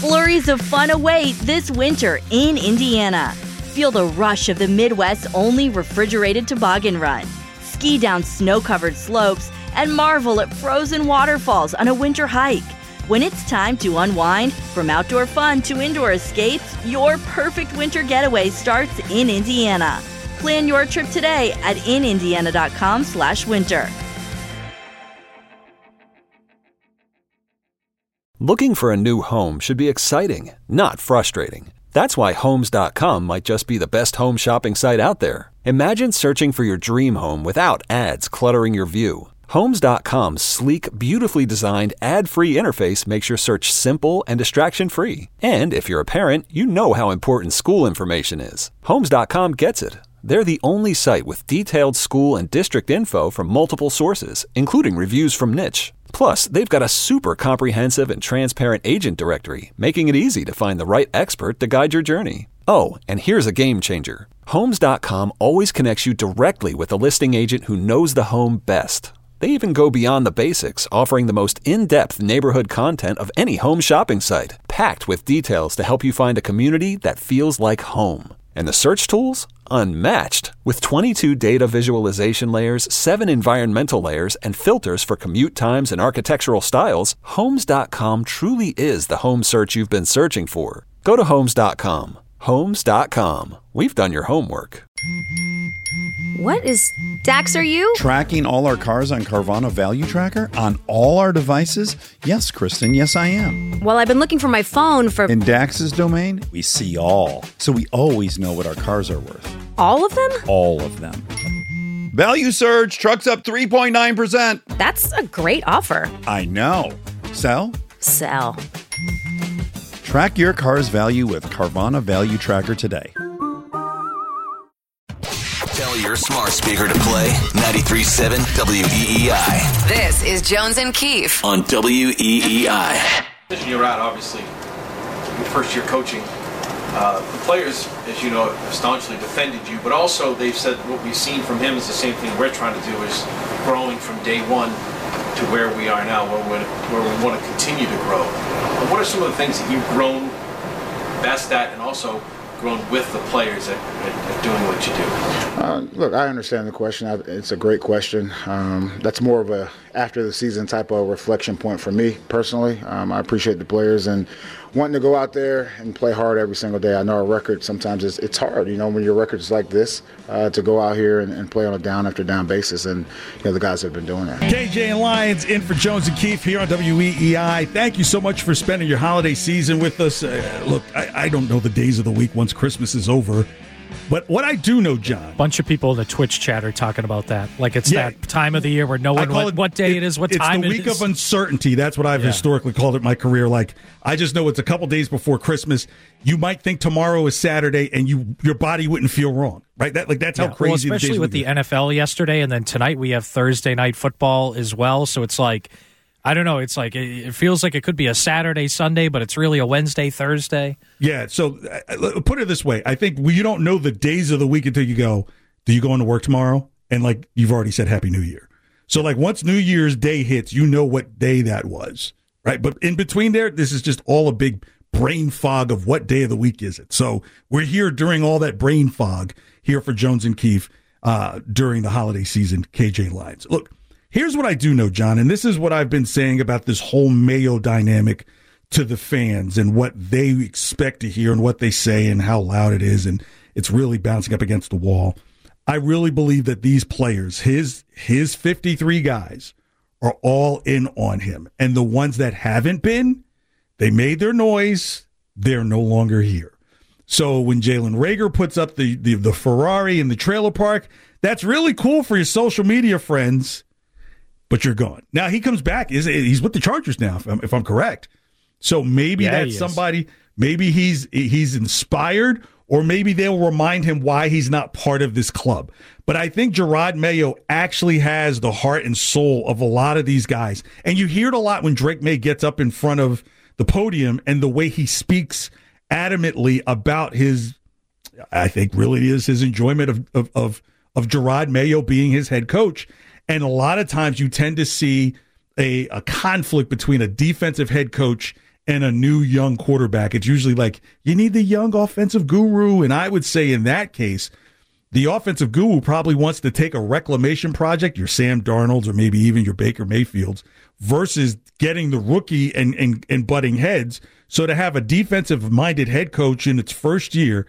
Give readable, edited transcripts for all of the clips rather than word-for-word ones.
Flurries of fun await this winter in Indiana. Feel the rush of the Midwest's only refrigerated toboggan run. Ski down snow-covered slopes and marvel at frozen waterfalls on a winter hike. When it's time to unwind, from outdoor fun to indoor escapes, your perfect winter getaway starts in Indiana. Plan your trip today at inindiana.com/winter. Looking for a new home should be exciting, not frustrating. That's why Homes.com might just be the best home shopping site out there. Imagine searching for your dream home without ads cluttering your view. Homes.com's sleek, beautifully designed, ad-free interface makes your search simple and distraction-free. And if you're a parent, you know how important school information is. Homes.com gets it. They're the only site with detailed school and district info from multiple sources, including reviews from Niche. Plus, they've got a super comprehensive and transparent agent directory, making it easy to find the right expert to guide your journey. Oh, and here's a game changer. Homes.com always connects you directly with a listing agent who knows the home best. They even go beyond the basics, offering the most in-depth neighborhood content of any home shopping site, packed with details to help you find a community that feels like home. And the search tools? Unmatched. With 22 data visualization layers, 7 environmental layers, and filters for commute times and architectural styles, Homes.com truly is the home search you've been searching for. Go to Homes.com. Homes.com. We've done your homework. What is Dax, are you? Tracking all our cars on Carvana Value Tracker on all our devices? Yes, Kristen, yes I am. Well, I've been looking for my phone for... In Dax's domain, we see all. So we always know what our cars are worth. All of them? All of them. Value surge, trucks up 3.9%. That's a great offer. I know. Sell? Sell. Track your car's value with Carvana Value Tracker today. Tell your smart speaker to play 93.7 WEEI. This is Jones and Keefe On WEEI. You're out, obviously, your first year coaching. The players, as you know, have staunchly defended you, but also they've said what we've seen from him is the same thing we're trying to do, is growing from day one to where we are now, where we want to continue to grow. And what are some of the things that you've grown best at, and also grown with the players at doing what you do? Look, I understand the question. It's a great question. That's more of a after the season type of reflection point for me personally. I appreciate the players and wanting to go out there and play hard every single day. I know our record sometimes it's hard, when your record's like this, to go out here and play on a down after down basis, and the guys have been doing that. KJ and Lyons in for Jones and Keefe here on WEEI. Thank you so much for spending your holiday season with us. Look, I don't know the days of the week once Christmas is over, but what I do know, John, bunch of people in the Twitch chat are talking about that. Like it's that time of the year where no one knows what day it is, what time it is. It's the week of uncertainty. That's what I've historically called it in my career. Like, I just know it's a couple days before Christmas. You might think tomorrow is Saturday, and your body wouldn't feel wrong, right? That's how crazy. Well, especially with the NFL yesterday, and then tonight we have Thursday night football as well. So it's like, I don't know. It's like it feels like it could be a Saturday, Sunday, but it's really a Wednesday, Thursday. Yeah. So put it this way: I think you don't know the days of the week until you go. Do you go into work tomorrow? And like you've already said, Happy New Year. So like once New Year's Day hits, you know what day that was, right? But in between there, this is just all a big brain fog of what day of the week is it. So we're here during all that brain fog here for Jones and Keefe during the holiday season. KJ Lyons. Look. Here's what I do know, John, and this is what I've been saying about this whole Mayo dynamic to the fans and what they expect to hear and what they say and how loud it is, and it's really bouncing up against the wall. I really believe that these players, his 53 guys, are all in on him. And the ones that haven't been, they made their noise. They're no longer here. So when Jalen Reagor puts up the Ferrari in the trailer park, that's really cool for your social media friends. But you're gone. Now he comes back. He's with the Chargers now, if I'm correct. So maybe that's somebody. Maybe he's inspired, or maybe they'll remind him why he's not part of this club. But I think Jerod Mayo actually has the heart and soul of a lot of these guys, and you hear it a lot when Drake May gets up in front of the podium and the way he speaks adamantly about his. I think really is his enjoyment of Jerod Mayo being his head coach. And a lot of times you tend to see a conflict between a defensive head coach and a new young quarterback. It's usually like, you need the young offensive guru. And I would say in that case, the offensive guru probably wants to take a reclamation project, your Sam Darnolds or maybe even your Baker Mayfields, versus getting the rookie and butting heads. So to have a defensive-minded head coach in its first year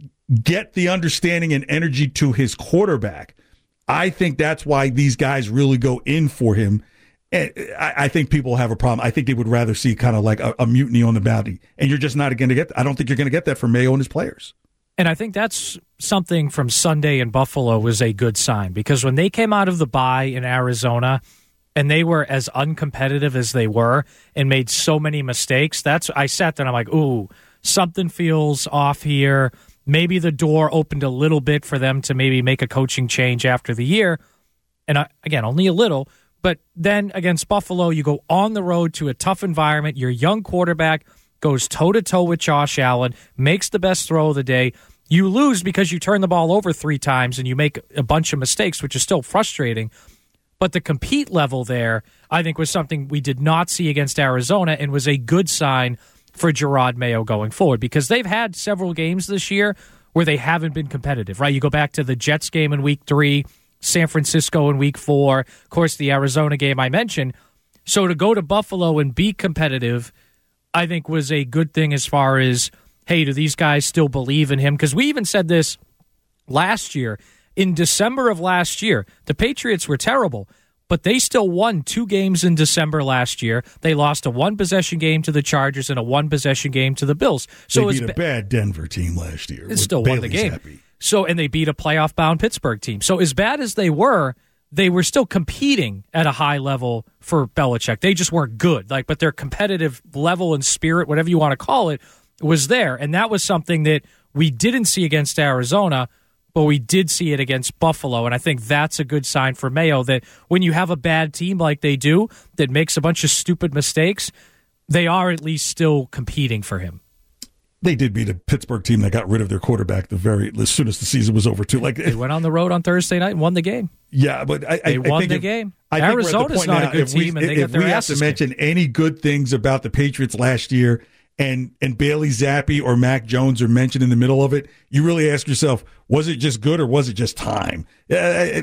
get the understanding and energy to his quarterback, I think that's why these guys really go in for him. And I think people have a problem. I think they would rather see kind of like a mutiny on the bounty. And you're just not going to get I don't think you're going to get that from Mayo and his players. And I think that's something from Sunday in Buffalo was a good sign, because when they came out of the bye in Arizona and they were as uncompetitive as they were and made so many mistakes, I sat there and I'm like, ooh, something feels off here. Maybe the door opened a little bit for them to maybe make a coaching change after the year. And again, only a little. But then against Buffalo, you go on the road to a tough environment. Your young quarterback goes toe-to-toe with Josh Allen, makes the best throw of the day. You lose because you turn the ball over 3 times and you make a bunch of mistakes, which is still frustrating. But the compete level there, I think, was something we did not see against Arizona and was a good sign for Gerard Mayo going forward, because they've had several games this year where they haven't been competitive, right? You go back to the Jets game in Week 3, San Francisco in Week 4, of course, the Arizona game I mentioned. So to go to Buffalo and be competitive, I think was a good thing as far as, hey, do these guys still believe in him? Because we even said this last year. In December of last year, the Patriots were terrible, but they still won 2 games in December last year. They lost a 1-possession game to the Chargers and a 1-possession game to the Bills. So they beat a bad Denver team last year. It still won the game. Happy. So, and they beat a playoff-bound Pittsburgh team. So as bad as they were still competing at a high level for Belichick. They just weren't good. But their competitive level and spirit, whatever you want to call it, was there. And that was something that we didn't see against Arizona, but we did see it against Buffalo. And I think that's a good sign for Mayo, that when you have a bad team like they do that makes a bunch of stupid mistakes, they are at least still competing for him. They did beat a Pittsburgh team that got rid of their quarterback as soon as the season was over, too. They went on the road on Thursday night and won the game. Yeah, but they won the game. Arizona's not a good team, and they got their asses kicked. If we have to mention any good things about the Patriots last year, and Bailey Zappi or Mac Jones are mentioned in the middle of it, you really ask yourself, was it just good or was it just time? But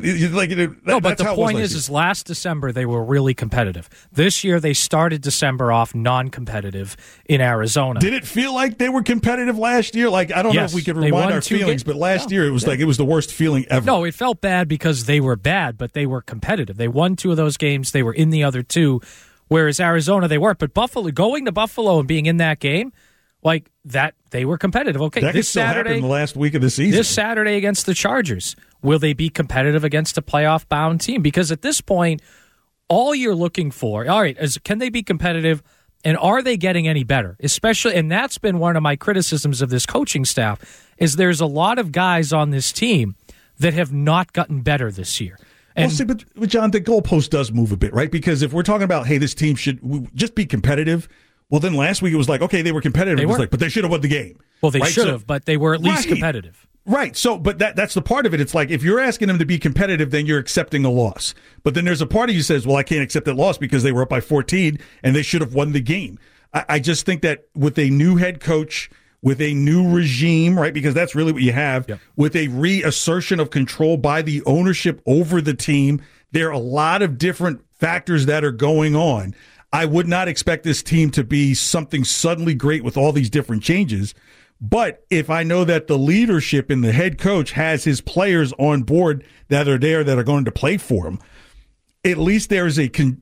the point is last December they were really competitive. This year they started December off non-competitive in Arizona. Did it feel like they were competitive last year? I don't know if we could rewind our feelings, but last year it was like it was the worst feeling ever. No, it felt bad because they were bad, but they were competitive. They won 2 of those games. They were in the other 2. Whereas Arizona, they weren't. But Buffalo, going to Buffalo and being in that game, like that, they were competitive. Okay, that this still Saturday, in the last week of the season. This Saturday against the Chargers, will they be competitive against a playoff-bound team? Because at this point, all you're looking for, all right, is can they be competitive, and are they getting any better? Especially, and that's been one of my criticisms of this coaching staff, is there's a lot of guys on this team that have not gotten better this year. But John, the goalpost does move a bit, right? Because if we're talking about, hey, this team should just be competitive, well, then last week it was like, okay, they were competitive. It was like, but they should have won the game. Well, they should have, but they were at least competitive. Right. So, but that's the part of it. It's like, if you're asking them to be competitive, then you're accepting a loss. But then there's a part of you says, well, I can't accept that loss because they were up by 14 and they should have won the game. I just think that with a new head coach, with a new regime, right, because that's really what you have, with a reassertion of control by the ownership over the team, there are a lot of different factors that are going on. I would not expect this team to be something suddenly great with all these different changes. But if I know that the leadership and the head coach has his players on board that are there that are going to play for him, at least there's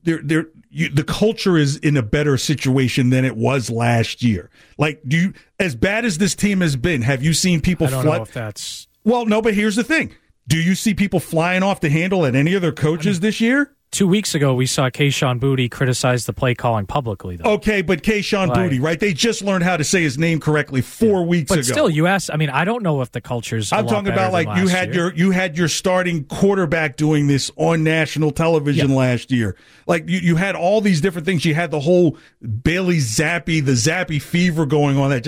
the culture is in a better situation than it was last year. As bad as this team has been, have you seen people? I don't know if that's. Well, no, but here's the thing: do you see people flying off the handle at any of their coaches this year? 2 weeks ago, we saw Kayshon Boutte criticize the play calling publicly, though. Okay, but Kayshon Boutte, right? They just learned how to say his name correctly 4 weeks ago. But still, you asked. I mean, I don't know if the culture's. I'm talking about you had your starting quarterback doing this on national television last year. Like you had all these different things. You had the whole Bailey Zappi, the Zappi fever going on that just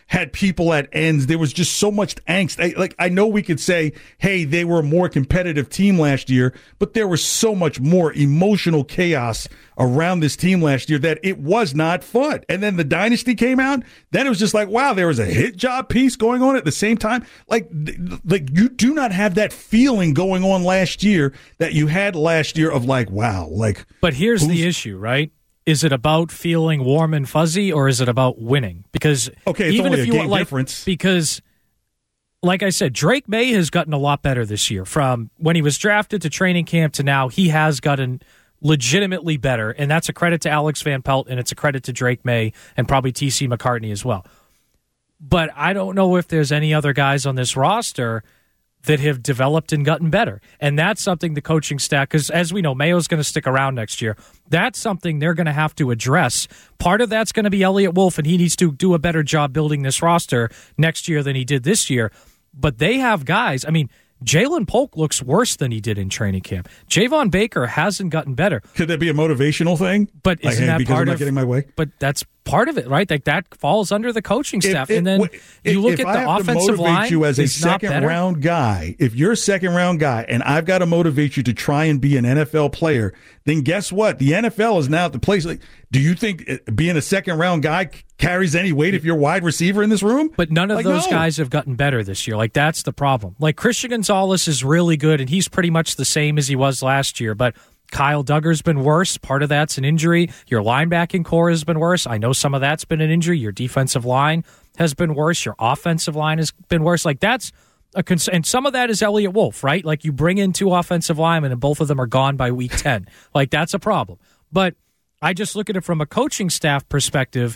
had people at ends. There was just so much angst. I know we could say, hey, they were a more competitive team last year, but there was so much more emotional chaos around this team last year that it was not fun. And then the dynasty came out. Then it was just like, wow, there was a hit job piece going on at the same time. Like you do not have that feeling going on last year that you had last year of like, wow, like. But here's the issue, right? Is it about feeling warm and fuzzy, or is it about winning? Because it's even only if a you game like, difference. Because, like I said, Drake May has gotten a lot better this year. From when he was drafted to training camp to now, he has gotten legitimately better, and that's a credit to Alex Van Pelt, and it's a credit to Drake May and probably T.C. McCartney as well. But I don't know if there's any other guys on this roster that have developed and gotten better. And that's something the coaching staff, because as we know, Mayo's going to stick around next year. That's something they're going to have to address. Part of that's going to be Elliott Wolf, and he needs to do a better job building this roster next year than he did this year. But they have guys. I mean, Jalen Polk looks worse than he did in training camp. Javon Baker hasn't gotten better. Could that be a motivational thing? But isn't that because part I'm not of getting my way? But that's part of it, right? Like that falls under the coaching staff. And then you look at the offensive line. If I have to motivate you as a second second-round guy, if you're a second-round guy and I've got to motivate you to try and be an NFL player, then guess what? The NFL is now at the place. Like, do you think being a second-round guy carries any weight if you're wide receiver in this room? But none of those guys have gotten better this year. Like, that's the problem. Like, Christian Gonzalez is really good, and he's pretty much the same as he was last year. But Kyle Duggar's been worse. Part of that's an injury. Your linebacking core has been worse. I know some of that's been an injury. Your defensive line has been worse. Your offensive line has been worse. Like, that's a concern. And some of that is Elliott Wolf, right? Like, you bring in 2 offensive linemen, and both of them are gone by week 10. Like, that's a problem. But I just look at it from a coaching staff perspective.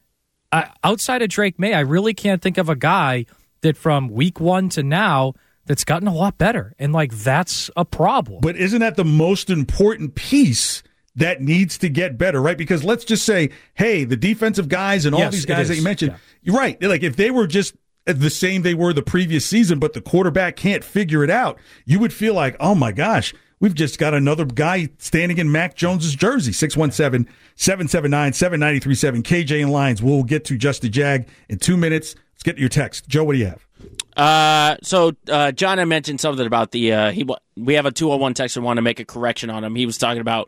Outside of Drake May, I really can't think of a guy that from week 1 to now that's gotten a lot better. And, like, that's a problem. But isn't that the most important piece that needs to get better, right? Because let's just say, hey, the defensive guys and all these guys that you mentioned, you're right. Like, if they were just the same they were the previous season, but the quarterback can't figure it out, you would feel like, oh, my gosh, we've just got another guy standing in Mac Jones's jersey. 617-779-7937. KJ and Lines. We'll get to Just a Jag in 2 minutes. Let's get to your text. Joe, what do you have? So John had mentioned something about the we have a 201 texter want to make a correction on him. He was talking about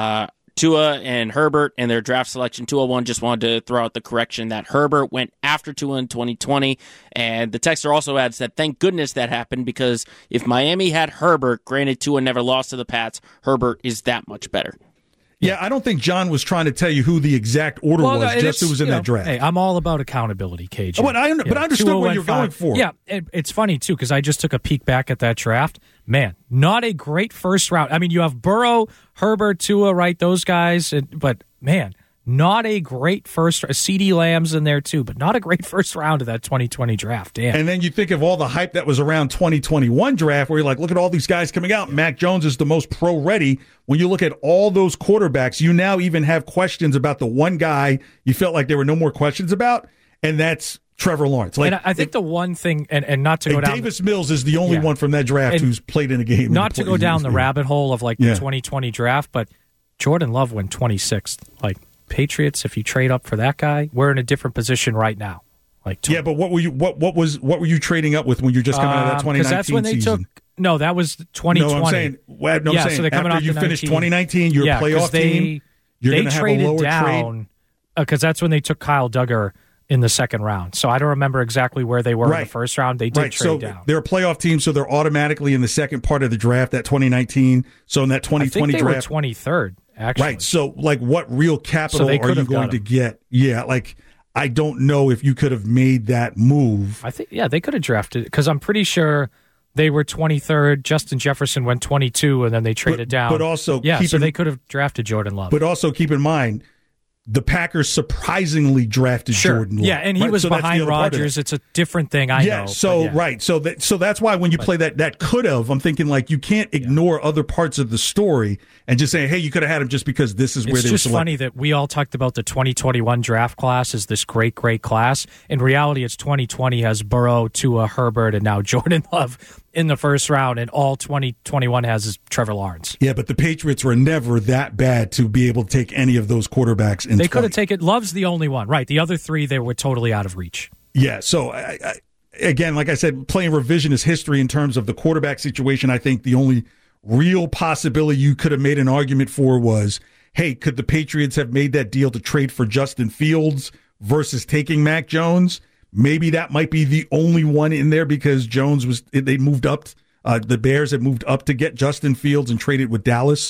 Tua and Herbert and their draft selection. 201 just wanted to throw out the correction that Herbert went after Tua in 2020. And the texter also adds that thank goodness that happened, because if Miami had Herbert, granted Tua never lost to the Pats, Herbert is that much better. Yeah, I don't think John was trying to tell you who the exact order was, just who was in that draft. Hey, I'm all about accountability, KJ. But I understood what you're going for. Yeah, it's funny, too, because I just took a peek back at that draft. Man, not a great first round. I mean, you have Burrow, Herbert, Tua, right, those guys. But, man, not a great first – CeeDee Lamb's in there, too, but not a great first round of that 2020 draft. Damn. And then you think of all the hype that was around 2021 draft, where you're like, look at all these guys coming out. Mac Jones is the most pro-ready. When you look at all those quarterbacks, you now even have questions about the one guy you felt like there were no more questions about, and that's Trevor Lawrence. Like, and I think the one thing, and not to go down... Davis Mills is the only one from that draft who's played in a game. Not to go down the rabbit hole of, like, the 2020 draft, but Jordan Love went 26th. Like, Patriots, if you trade up for that guy, we're in a different position right now. Like, yeah, but what were you trading up with when you're just coming out of that 2019 that's when they season? No, that was 2020. No, I'm saying so they're coming after you finished 2019, you're a playoff team. You're going to have a lower trade. Because that's when they took Kyle Duggar in the second round. So I don't remember exactly where they were in the first round. They did trade down. They're a playoff team, so they're automatically in the second part of the draft, that 2019. So in that 2020 draft, were 23rd. Actually. Right. So, like, what real capital are you going to get? Yeah, like, I don't know if you could have made that move. I think, they could have drafted, because I'm pretty sure they were 23rd. Justin Jefferson went 22, and then they traded down. But also, so they could have drafted Jordan Love. But also keep in mind, the Packers surprisingly drafted Jordan Love. Yeah, and he was behind Rodgers. It's a different thing, I know. So that's why when you play that could have, I'm thinking, like, you can't ignore other parts of the story and just say, hey, you could have had him just because this is where they were selected. It's just funny that we all talked about the 2021 draft class as this great, great class. In reality, it's 2020 has Burrow, Tua, Herbert, and now Jordan Love in the first round, and all 2021 has is Trevor Lawrence. Yeah, but the Patriots were never that bad to be able to take any of those quarterbacks in. They could have taken. Love's the only one, right? The other three, they were totally out of reach. Yeah, so again, like I said, playing revisionist history in terms of the quarterback situation, I think the only real possibility you could have made an argument for was, hey, could the Patriots have made that deal to trade for Justin Fields versus taking Mac Jones? Maybe that might be the only one in there because they moved up. The Bears had moved up to get Justin Fields and traded with Dallas.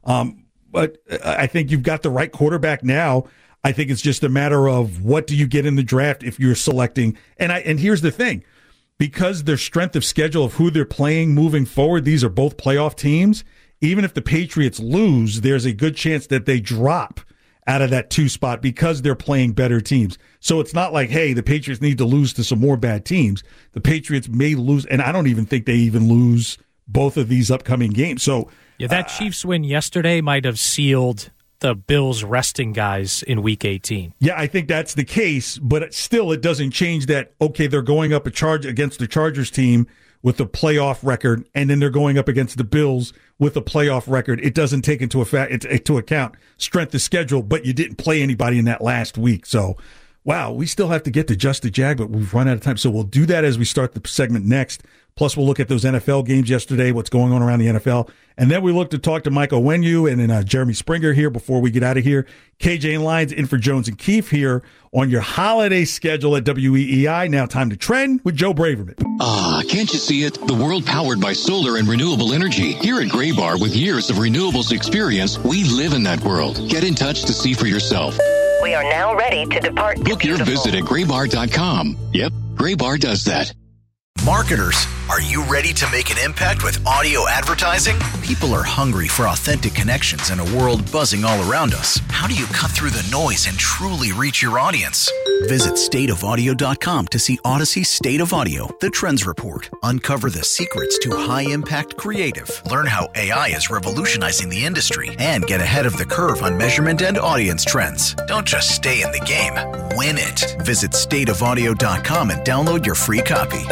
But I think you've got the right quarterback now. I think it's just a matter of what do you get in the draft if you're selecting. And here's the thing. Because their strength of schedule of who they're playing moving forward, these are both playoff teams. Even if the Patriots lose, there's a good chance that they drop out of that 2 spot because they're playing better teams. So it's not like, hey, the Patriots need to lose to some more bad teams. The Patriots may lose, and I don't even think they even lose both of these upcoming games. So yeah, that Chiefs win yesterday might have sealed the Bills resting guys in Week 18. Yeah, I think that's the case, but it doesn't change that, okay, they're going up against the Chargers team with a playoff record, and then they're going up against the Bills with a playoff record. It doesn't take into account strength of schedule, but you didn't play anybody in that last week. So, wow, we still have to get to Just the Jag, but we've run out of time. So we'll do that as we start the segment next. Plus, we'll look at those NFL games yesterday, what's going on around the NFL. And then we look to talk to Michael Onwenu and then Jeremy Springer here before we get out of here. KJ and Lyons in for Jones and Keefe here on your holiday schedule at WEEI. Now time to trend with Joe Braverman. Can't you see it? The world powered by solar and renewable energy. Here at Graybar, with years of renewables experience, we live in that world. Get in touch to see for yourself. We are now ready to depart. Book your visit at graybar.com. Yep, Graybar does that. Marketers, are you ready to make an impact with audio advertising? People are hungry for authentic connections in a world buzzing all around us. How do you cut through the noise and truly reach your audience? Visit stateofaudio.com to see Odyssey State of Audio, the Trends Report. Uncover the secrets to high-impact creative. Learn how AI is revolutionizing the industry and get ahead of the curve on measurement and audience trends. Don't just stay in the game, win it. Visit stateofaudio.com and download your free copy.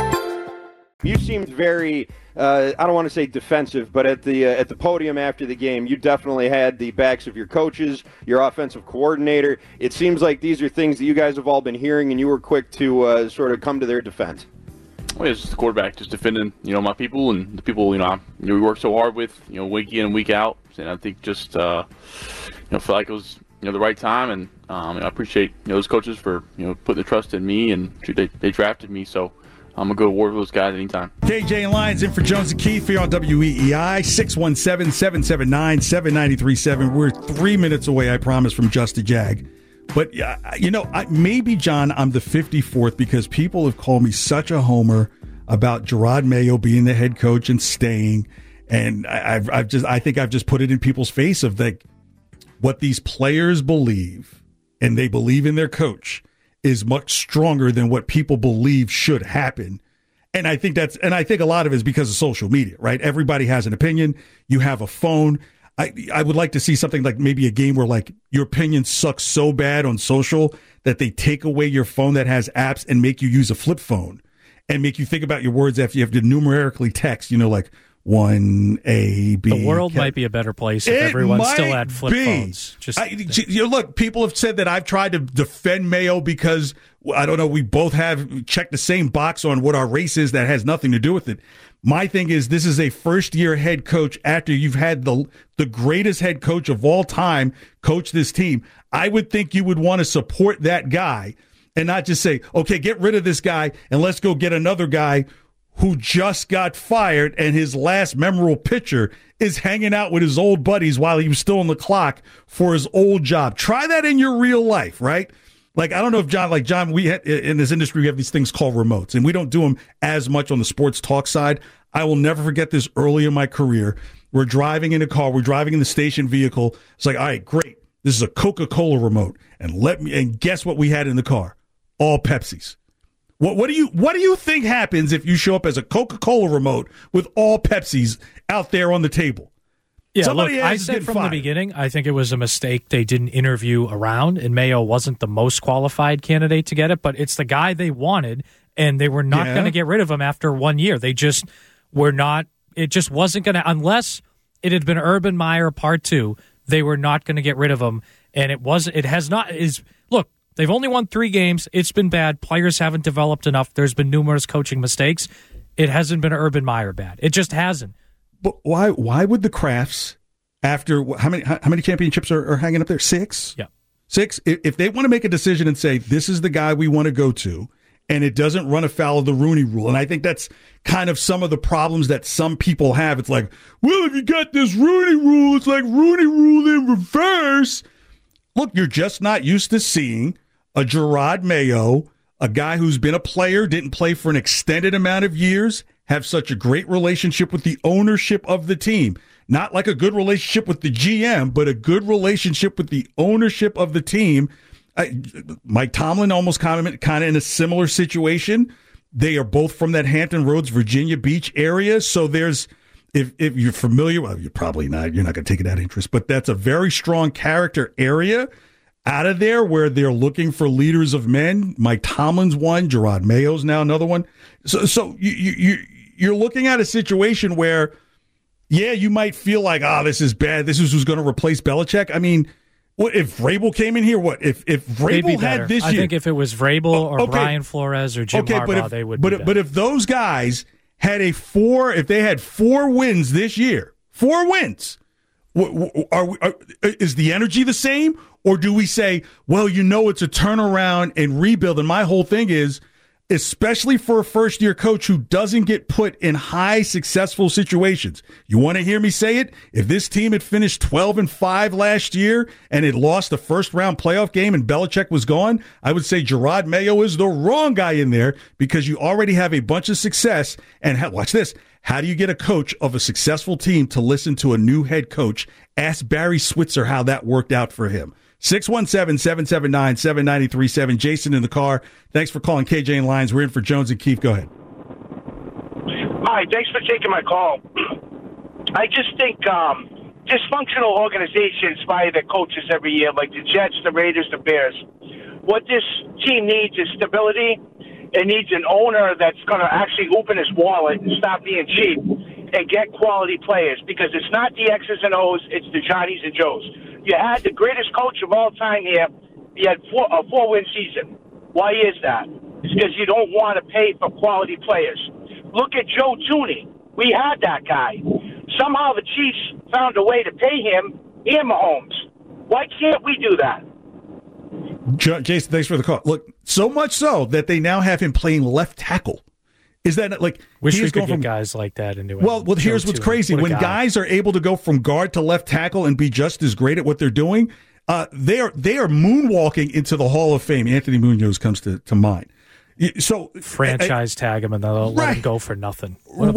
You seemed very, I don't want to say defensive, but at the podium after the game, you definitely had the backs of your coaches, your offensive coordinator. It seems like these are things that you guys have all been hearing, and you were quick to sort of come to their defense. Well, it's just the quarterback, just defending, my people and the people, we work so hard with, week in and week out. And I think just, feel like it was, the right time. And I appreciate, those coaches for, putting the trust in me, and they drafted me. So I'm going to go to war with those guys anytime. KJ and Lyons in for Jones and Keefe here on WEEI, 617-777-7937. We're 3 minutes away, I promise, from Just a Jag. But, maybe, John, I'm the 54th because people have called me such a homer about Gerard Mayo being the head coach and staying. And I think I've just put it in people's face of like what these players believe, and they believe in their coach, is much stronger than what people believe should happen. And I think a lot of it is because of social media, right? Everybody has an opinion. You have a phone. I would like to see something like maybe a game where like your opinion sucks so bad on social that they take away your phone that has apps and make you use a flip phone and make you think about your words after you have to numerically text, like 1A, B. The world might be a better place if everyone still had flip phones. Look, people have said that I've tried to defend Mayo because, I don't know, we both have checked the same box on what our race is that has nothing to do with it. My thing is, this is a first-year head coach after you've had the greatest head coach of all time coach this team. I would think you would want to support that guy and not just say, okay, get rid of this guy and let's go get another guy who just got fired, and his last memorable picture is hanging out with his old buddies while he was still on the clock for his old job. Try that in your real life, right? Like, I don't know if John, we had, in this industry, we have these things called remotes, and we don't do them as much on the sports talk side. I will never forget this early in my career. We're driving in a car. We're driving in the station vehicle. It's like, all right, great. This is a Coca-Cola remote. And guess what we had in the car? All Pepsis. What do you think happens if you show up as a Coca-Cola remote with all Pepsis out there on the table? Yeah, look, I said from the beginning, I think it was a mistake they didn't interview around, and Mayo wasn't the most qualified candidate to get it, but it's the guy they wanted, and they were not going to get rid of him after 1 year. They just were not. It just wasn't going to, unless it had been Urban Meyer Part 2, they were not going to get rid of him, and it has not. Look, They've only won 3 games. It's been bad. Players haven't developed enough. There's been numerous coaching mistakes. It hasn't been Urban Meyer bad. It just hasn't. But why would the Crafts, after how many championships are hanging up there? 6? Yeah. 6? If they want to make a decision and say, this is the guy we want to go to, and it doesn't run afoul of the Rooney Rule, and I think that's kind of some of the problems that some people have. It's like, well, if you got this Rooney Rule, it's like Rooney Rule in reverse. Look, you're just not used to seeing a Gerard Mayo, a guy who's been a player, didn't play for an extended amount of years, have such a great relationship with the ownership of the team. Not like a good relationship with the GM, but a good relationship with the ownership of the team. Mike Tomlin almost kind of in a similar situation. They are both from that Hampton Roads, Virginia Beach area. So there's, if you're familiar, well, you're probably not. You're not going to take it that interest, but that's a very strong character area out of there where they're looking for leaders of men. Mike Tomlin's one, Gerard Mayo's now another one. So you're looking at a situation where, yeah, you might feel like, this is bad. This is who's going to replace Belichick. I mean, what if Vrabel came in here? What if Vrabel had this year? I think if it was Vrabel or Brian Flores or Jim Harbaugh, they would. But if those guys had if they had 4 wins this year, 4 wins, is the energy the same, or do we say, well, it's a turnaround and rebuild? And my whole thing is, especially for a first-year coach who doesn't get put in high, successful situations. You want to hear me say it? If this team had finished 12-5 last year and had lost the first-round playoff game and Belichick was gone, I would say Gerard Mayo is the wrong guy in there because you already have a bunch of success. And watch this. How do you get a coach of a successful team to listen to a new head coach? Ask Barry Switzer how that worked out for him. 617-779-7937. Jason in the car. Thanks for calling KJ and Lines. We're in for Jones and Keefe. Go ahead. Hi, thanks for taking my call. I just think dysfunctional organizations fire their coaches every year, like the Jets, the Raiders, the Bears. What this team needs is stability. It needs an owner that's going to actually open his wallet and stop being cheap and get quality players, because it's not the X's and O's, it's the Johnnies and Joes. You had the greatest coach of all time here. You had a 4-win season. Why is that? It's because you don't want to pay for quality players. Look at Joe Thuney. We had that guy. Somehow the Chiefs found a way to pay him and Mahomes. Why can't we do that? Jason, thanks for the call. Look, so much so that they now have him playing left tackle. Is that like wish we could get guys like that into it? Well, here's what's crazy: when guys are able to go from guard to left tackle and be just as great at what they're doing, they are moonwalking into the Hall of Fame. Anthony Munoz comes to mind. So franchise tag him and they'll let him go for nothing.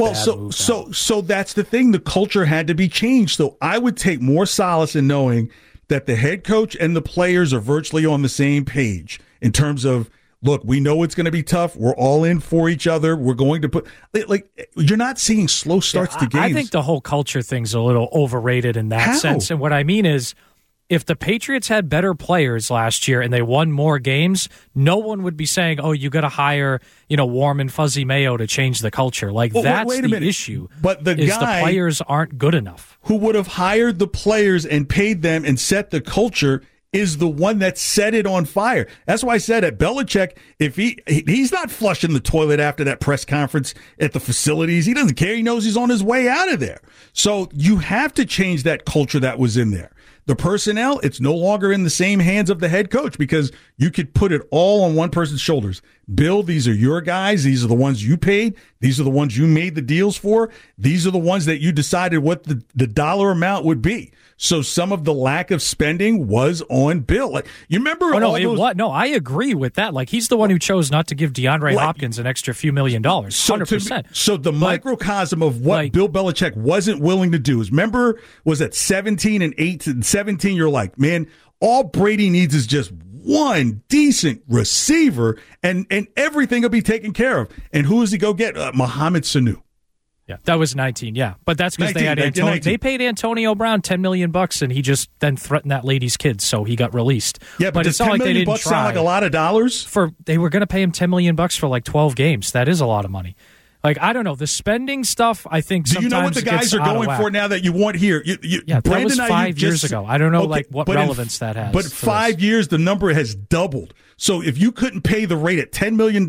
So that's the thing. The culture had to be changed. So I would take more solace in knowing that the head coach and the players are virtually on the same page in terms of, look, we know it's going to be tough. We're all in for each other. We're going to put you're not seeing slow starts to games. I think the whole culture thing's a little overrated in that sense. And what I mean is, if the Patriots had better players last year and they won more games, no one would be saying, "Oh, you got to hire, warm and fuzzy Mayo to change the culture." That's the issue. But the players aren't good enough. Who would have hired the players and paid them and set the culture is the one that set it on fire. That's why I said at Belichick, if he's not flushing the toilet after that press conference at the facilities, he doesn't care. He knows he's on his way out of there. So you have to change that culture that was in there. The personnel, it's no longer in the same hands of the head coach because you could put it all on one person's shoulders. Bill, these are your guys. These are the ones you paid. These are the ones you made the deals for. These are the ones that you decided what the dollar amount would be. So some of the lack of spending was on Bill. You remember? No, I agree with that. He's the one who chose not to give DeAndre Hopkins an extra few $1 million. 100%. So the microcosm of what Bill Belichick wasn't willing to do is, remember, was at 17 and 8 and 17, you're like, man, all Brady needs is just one decent receiver and everything will be taken care of. And who does he go get? Mohamed Sanu. Yeah, that was 19. Yeah, but that's because they had Antonio. They paid Antonio Brown $10 million, and he just then threatened that lady's kids, so he got released. Yeah, but it's not like they didn't try. Sound like a lot of dollars? They were going to pay him $10 million for 12 games. That is a lot of money. Like, I don't know. The spending stuff, I think Do sometimes you know what the guys are going for now that you want here? Yeah, that was 5 years ago. I don't know what relevance that has. But 5 years, the number has doubled. So if you couldn't pay the rate at $10 million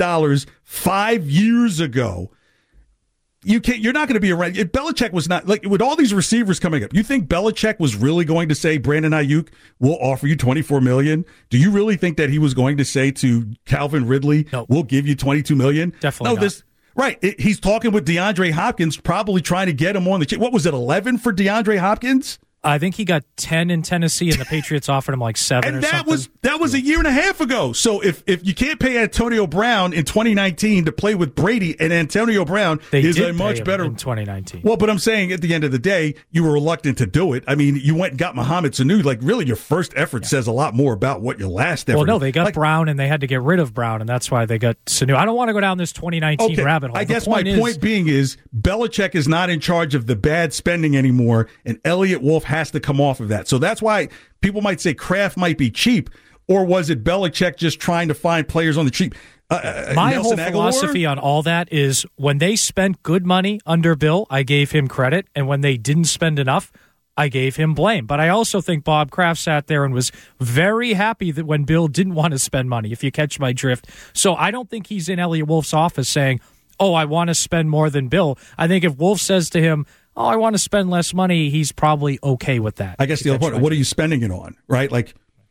5 years ago, you're not going to be around. If Belichick was not, like, with all these receivers coming up, you think Belichick was really going to say, Brandon Ayuk, we'll offer you $24 million? Do you really think that he was going to say to Calvin Ridley, we'll give you $22 million? Definitely not. Right. He's talking with DeAndre Hopkins, probably trying to get him on the – what was it, 11 for DeAndre Hopkins? I think he got 10 in Tennessee, and the Patriots offered him like 7 and or something. That was a year and a half ago. So if you can't pay Antonio Brown in 2019 to play with Brady, and Antonio Brown is a much better in 2019. Well, but I'm saying at the end of the day, you were reluctant to do it. I mean, you went and got Mohamed Sanu. Like, really, your first effort says a lot more about what your last effort. Well, no, they got Brown, and they had to get rid of Brown, and that's why they got Sanu. I don't want to go down this 2019 rabbit hole. I guess my point being is Belichick is not in charge of the bad spending anymore, and Elliott Wolf has to come off of that. So that's why people might say Kraft might be cheap, or was it Belichick just trying to find players on the cheap? My whole philosophy on all that is when they spent good money under Bill, I gave him credit, and when they didn't spend enough, I gave him blame. But I also think Bob Kraft sat there and was very happy that when Bill didn't want to spend money, if you catch my drift. So I don't think he's in Elliott Wolf's office saying, oh, I want to spend more than Bill. I think if Wolf says to him, oh, I want to spend less money, he's probably okay with that. I guess the other point, what are you spending it on, right? Like,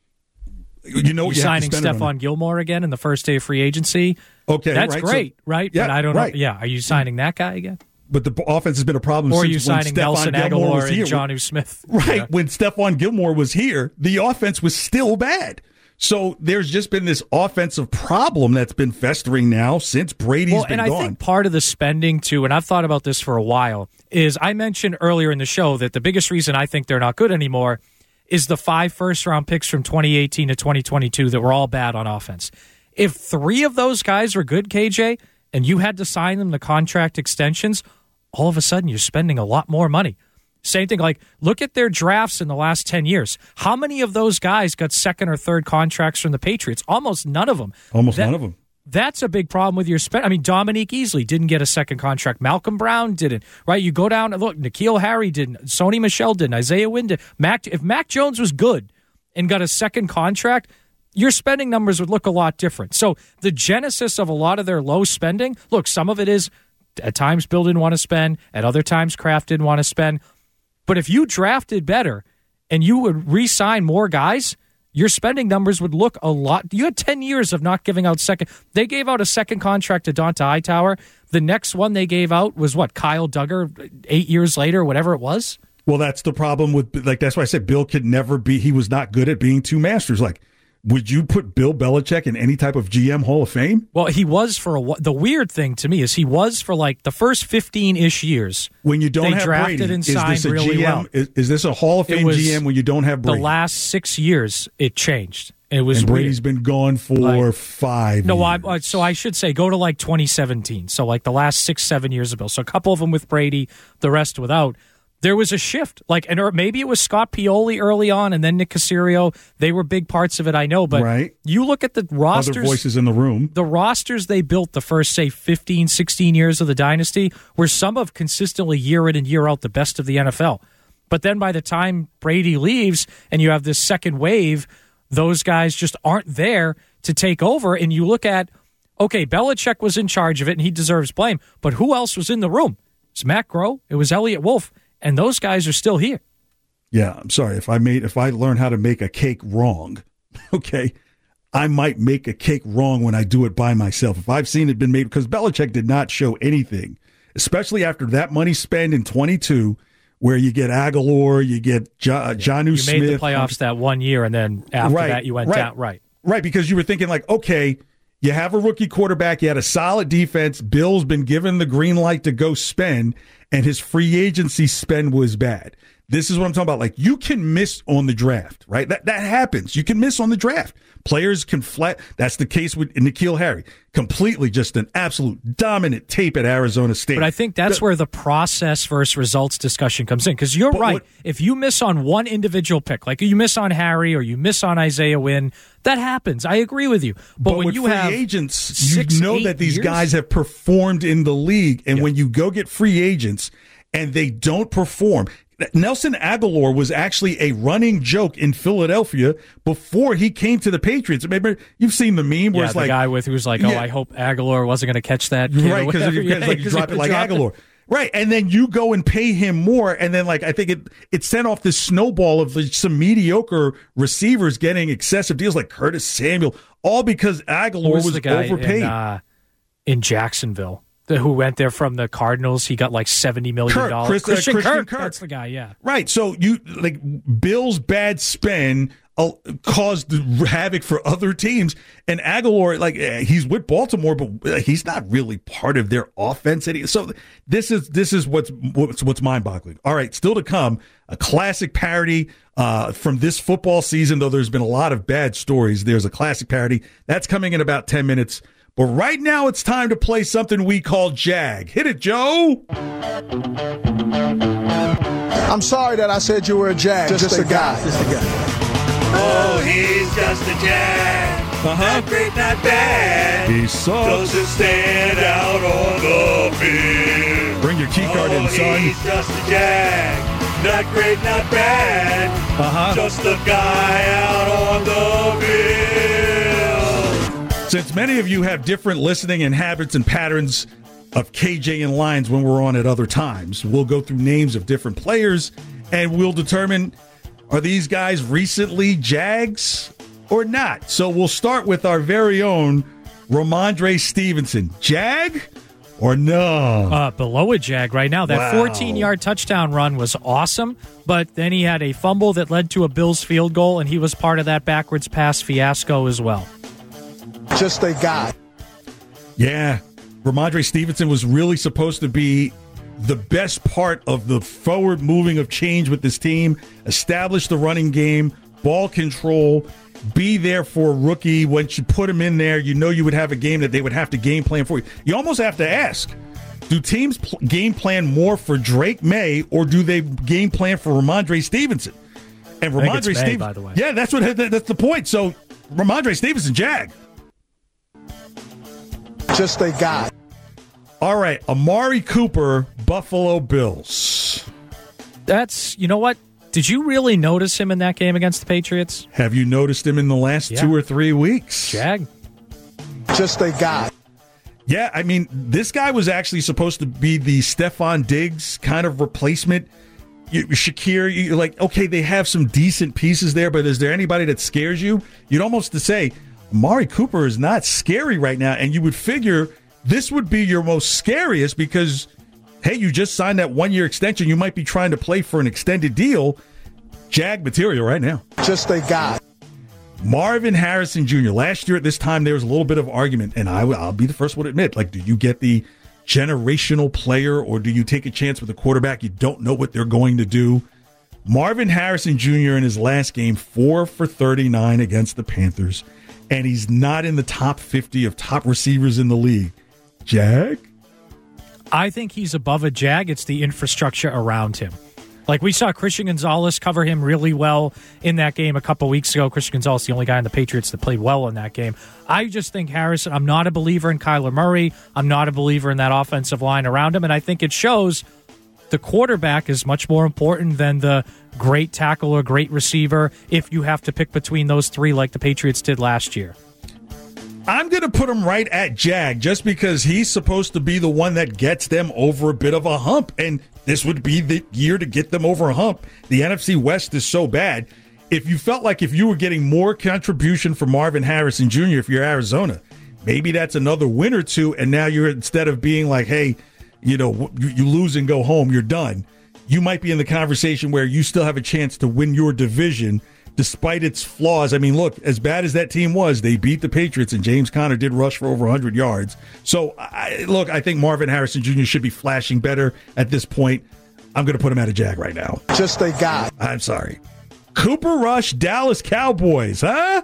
you know, you're signing Stephon Gilmore again in the first day of free agency. Okay, that's right, great, right? Yeah, but I don't know. right. Yeah, are you signing that guy again? But the offense has been a problem or since are you signing Nelson Aguilar and Jonnu Smith? Right, yeah. When Stephon Gilmore was here, the offense was still bad. So there's just been this offensive problem that's been festering now since Brady's been gone. And I think part of the spending, too, and I've thought about this for a while, is I mentioned earlier in the show that the biggest reason I think they're not good anymore is the 5 first-round picks from 2018 to 2022 that were all bad on offense. If 3 of those guys were good, KJ, and you had to sign them to contract extensions, all of a sudden you're spending a lot more money. Same thing, like, look at their drafts in the last 10 years. How many of those guys got second or third contracts from the Patriots? Almost none of them. None of them. That's a big problem with your spend. I mean, Dominique Easley didn't get a second contract. Malcolm Brown didn't, right? You go down and look, N'Keal Harry didn't. Sony Michel didn't. Isaiah Wynn didn't. If Mac Jones was good and got a second contract, your spending numbers would look a lot different. So the genesis of a lot of their low spending, look, some of it is at times Bill didn't want to spend, at other times Kraft didn't want to spend. But if you drafted better and you would re-sign more guys, your spending numbers would look a lot. You had 10 years of not giving out second. They gave out a second contract to Donta Hightower. The next one they gave out was what? Kyle Duggar 8 years later, whatever it was. Well, that's the problem with, like, that's why I said Bill could never be, he was not good at being two masters. Like, would you put Bill Belichick in any type of GM Hall of Fame? Well, he was for the weird thing to me is he was for like the first 15-ish years. When you don't they have drafted Brady, and signed is this a really GM? well. Is this a Hall of Fame GM when you don't have Brady? The last 6 years, it changed. It was and Brady's been gone for 5 years. No, so I should say go to like 2017. So like the last 6-7 years ago. So a couple of them with Brady, the rest without. There was a shift, or maybe it was Scott Pioli early on, and then Nick Caserio. They were big parts of it, I know. But you look at the rosters, other voices in the room. The rosters they built the first, say, 15, 16 years of the dynasty, were some of consistently year in and year out the best of the NFL. But then by the time Brady leaves and you have this second wave, those guys just aren't there to take over. And you look at, okay, Belichick was in charge of it, and he deserves blame. But who else was in the room? It's Matt Groh. It was Elliott Wolf. And those guys are still here. Yeah, I'm sorry. If I learn how to make a cake wrong, okay, I might make a cake wrong when I do it by myself. If I've seen it been made, because Belichick did not show anything, especially after that money spent in 22, where you get Aguilar, you get Jonnu Smith. You made the playoffs that 1 year, and then after that you went down. Right, because you were thinking like, okay, you have a rookie quarterback, you had a solid defense, Bill's been given the green light to go spend, and his free agency spend was bad. This is what I'm talking about. Like, you can miss on the draft, right? That happens. You can miss on the draft. Players can flat. That's the case with N'Keal Harry. Completely just an absolute dominant tape at Arizona State. But I think that's where the process versus results discussion comes in. Because you're right. If you miss on one individual pick, like you miss on Harry or you miss on Isaiah Wynn, that happens. I agree with you. But when with you free have agents, you know that these guys have performed in the league. And when you go get free agents and they don't perform, Nelson Aguilar was actually a running joke in Philadelphia before he came to the Patriots. Remember, you've seen the meme where it's the like guy who's like, I hope Aguilar wasn't going to catch that kid, right? Because you drop it like Aguilar, right? And then you go and pay him more, and then I think it sent off this snowball of some mediocre receivers getting excessive deals, like Curtis Samuel, all because Aguilar was the guy overpaid in Jacksonville. Who went there from the Cardinals? He got like $70 million. Christian Kirk. That's the guy, yeah. Right. So Bill's bad spend caused havoc for other teams, and Aguilar, he's with Baltimore, but he's not really part of their offense. So this is what's mind-boggling. All right, still to come, a classic parody from this football season. Though there's been a lot of bad stories, there's a classic parody that's coming in about 10 minutes. But right now, it's time to play something we call Jag. Hit it, Joe. I'm sorry that I said you were a Jag. Just a guy. Oh, he's just a Jag. Not great, not bad. He sucks. Doesn't stand out on the field. Bring your key card in, son. He's just a Jag. Not great, not bad. Just a guy out on the field. Since many of you have different listening and habits and patterns of KJ and Lions when we're on at other times, we'll go through names of different players and we'll determine, are these guys recently Jags or not? So we'll start with our very own Ramondre Stevenson. Jag or no? Below a Jag right now. That 14-yard touchdown run was awesome, but then he had a fumble that led to a Bills field goal, and he was part of that backwards pass fiasco as well. Just a guy. Yeah. Ramondre Stevenson was really supposed to be the best part of the forward moving of change with this team, establish the running game, ball control, be there for a rookie. Once you put him in there, you would have a game that they would have to game plan for you. You almost have to ask, do teams game plan more for Drake May or do they game plan for Ramondre Stevenson? And Ramondre Stevenson, by the way. Yeah, that's the point. So Ramondre Stevenson, Jag. Just a guy. All right, Amari Cooper, Buffalo Bills. That's, you know what? Did you really notice him in that game against the Patriots? Have you noticed him in the last 2 or 3 weeks? Jag. Just a guy. Yeah, I mean, this guy was actually supposed to be the Stephon Diggs kind of replacement. Shakir, you're like, okay, they have some decent pieces there, but is there anybody that scares you? You'd almost to say, Amari Cooper is not scary right now, and you would figure this would be your most scariest because, hey, you just signed that 1-year extension. You might be trying to play for an extended deal. Jag material right now. Just a guy. Marvin Harrison Jr. Last year at this time, there was a little bit of argument, and I'll be the first one to admit, do you get the generational player or do you take a chance with a quarterback you don't know what they're going to do? Marvin Harrison Jr. in his last game, 4 for 39 against the Panthers. And he's not in the top 50 of top receivers in the league. Jag? I think he's above a Jag. It's the infrastructure around him. Like we saw Christian Gonzalez cover him really well in that game a couple weeks ago. Christian Gonzalez, the only guy in the Patriots that played well in that game. I just think Harrison, I'm not a believer in Kyler Murray. I'm not a believer in that offensive line around him. And I think it shows the quarterback is much more important than the great tackle or great receiver if you have to pick between those three like the Patriots did last year. I'm going to put him right at Jag just because he's supposed to be the one that gets them over a bit of a hump, and this would be the year to get them over a hump. The NFC West is so bad. If you felt like if you were getting more contribution from Marvin Harrison Jr., if you're Arizona, maybe that's another win or two, and now you're, instead of being like, hey, you lose and go home, you're done. You might be in the conversation where you still have a chance to win your division despite its flaws. I mean, look, as bad as that team was, they beat the Patriots, and James Conner did rush for over 100 yards. So, I think Marvin Harrison Jr. should be flashing better at this point. I'm going to put him at a Jag right now. Just a guy. I'm sorry. Cooper Rush, Dallas Cowboys, huh?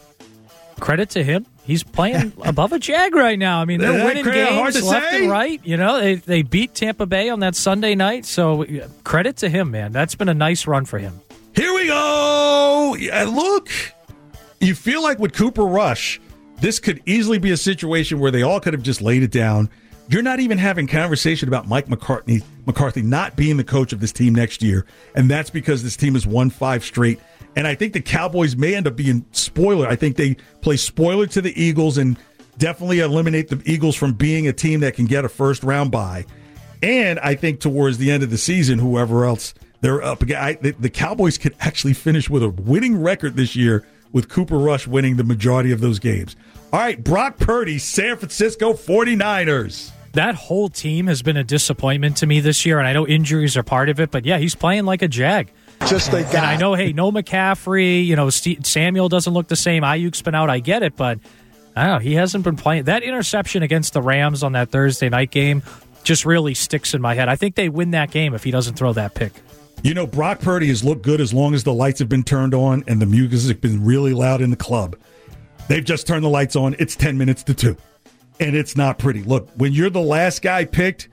Credit to him. He's playing above a Jag right now. I mean, they're winning games left and right. You know, they beat Tampa Bay on that Sunday night. So credit to him, man. That's been a nice run for him. Here we go. Look, you feel like with Cooper Rush, this could easily be a situation where they all could have just laid it down. You're not even having conversation about Mike McCarthy not being the coach of this team next year, and that's because this team has won 5 straight. And I think the Cowboys may end up being spoiler. I think they play spoiler to the Eagles and definitely eliminate the Eagles from being a team that can get a first-round bye. And I think towards the end of the season, whoever else they're up against, the Cowboys could actually finish with a winning record this year with Cooper Rush winning the majority of those games. All right, Brock Purdy, San Francisco 49ers. That whole team has been a disappointment to me this year, and I know injuries are part of it, but yeah, he's playing like a Jag. Just a guy. And I know, hey, no McCaffrey, you know, Samuel doesn't look the same. Ayuk's been out, I get it, but I don't know, he hasn't been playing. That interception against the Rams on that Thursday night game just really sticks in my head. I think they win that game if he doesn't throw that pick. You know, Brock Purdy has looked good as long as the lights have been turned on and the music has been really loud in the club. They've just turned the lights on. It's 10 minutes to 2. And it's not pretty. Look, when you're the last guy picked,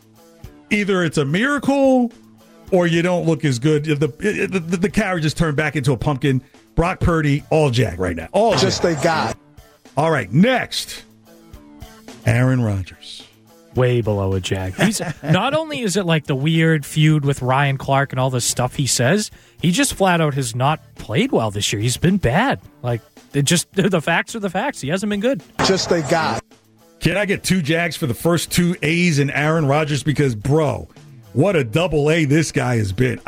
either it's a miracle or you don't look as good. The carriage is turned back into a pumpkin. Brock Purdy, all Jag right now. All just Jag. a guy. All right, next, Aaron Rodgers. Way below a Jag. He's not only is it like the weird feud with Ryan Clark and all the stuff he says, he just flat out has not played well this year. He's been bad. Like, the facts are the facts. He hasn't been good. Just a guy. Can I get 2 Jags for the first 2 A's in Aaron Rodgers? Because, bro, what a double A this guy has been.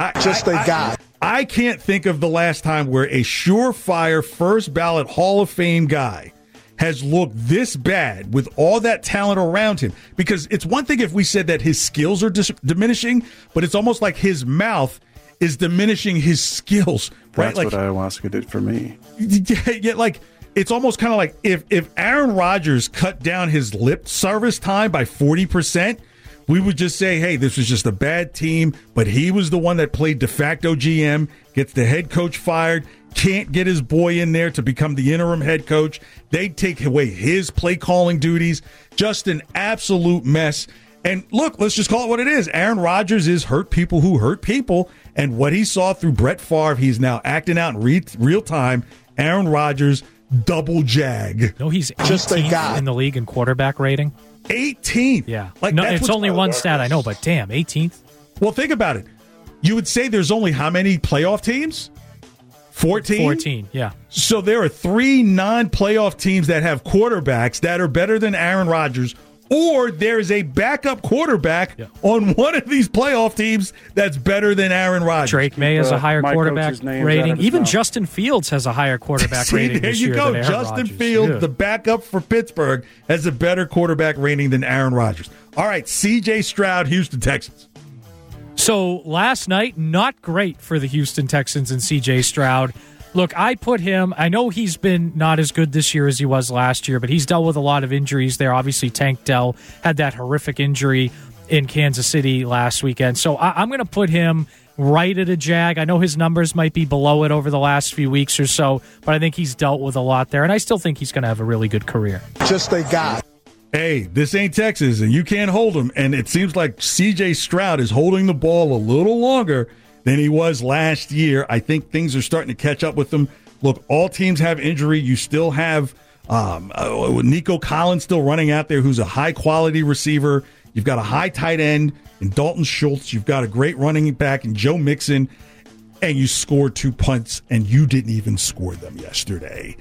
I can't think of the last time where a surefire first ballot Hall of Fame guy has looked this bad with all that talent around him. Because it's one thing if we said that his skills are diminishing, but it's almost like his mouth is diminishing his skills. Right? That's what ayahuasca did for me. Yeah, like it's almost kind of like if Aaron Rodgers cut down his lip service time by 40%, we would just say, hey, this was just a bad team, but he was the one that played de facto GM, gets the head coach fired, can't get his boy in there to become the interim head coach. They take away his play calling duties. Just an absolute mess. And look, let's just call it what it is. Aaron Rodgers is hurt people who hurt people. And what he saw through Brett Favre, he's now acting out in real time. Aaron Rodgers, double Jag. No, he's 18th in the league in quarterback rating. 18th? Yeah. Like, no, it's only one stat, I know, but damn, 18th? Well, think about it. You would say there's only how many playoff teams? 14? 14, yeah. So there are 3 non-playoff teams that have quarterbacks that are better than Aaron Rodgers, or there's a backup quarterback on one of these playoff teams that's better than Aaron Rodgers. Drake May has a higher quarterback rating. Even Justin Fields has a higher quarterback rating this year than Aaron Rodgers. Justin Fields, the backup for Pittsburgh, has a better quarterback rating than Aaron Rodgers. All right, C.J. Stroud, Houston Texans. So last night, not great for the Houston Texans and C.J. Stroud. Look, I put him, I know he's been not as good this year as he was last year, but he's dealt with a lot of injuries there. Obviously, Tank Dell had that horrific injury in Kansas City last weekend. So I'm going to put him right at a Jag. I know his numbers might be below it over the last few weeks or so, but I think he's dealt with a lot there, and I still think he's going to have a really good career. Just a guy. Hey, this ain't Texas, and you can't hold him. And it seems like C.J. Stroud is holding the ball a little longer than he was last year. I think things are starting to catch up with him. Look, all teams have injury. You still have Nico Collins still running out there, who's a high-quality receiver. You've got a high tight end in Dalton Schultz. You've got a great running back in Joe Mixon. And you scored 2 punts, and you didn't even score them yesterday.